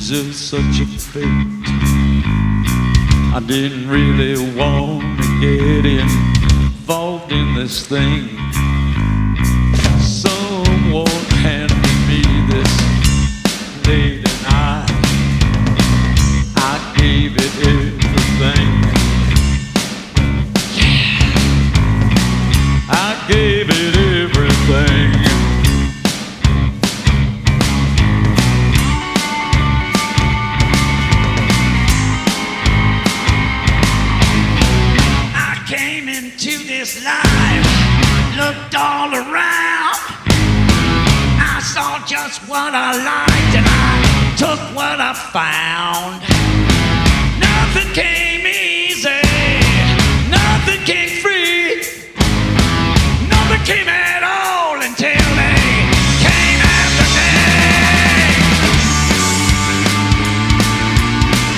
deserve such a fate. I didn't really want to get involved in this thing. Someone handed me this late at night. I gave it everything. I gave it everything. I came into this life, looked all around. I saw just what I liked and I took what I found.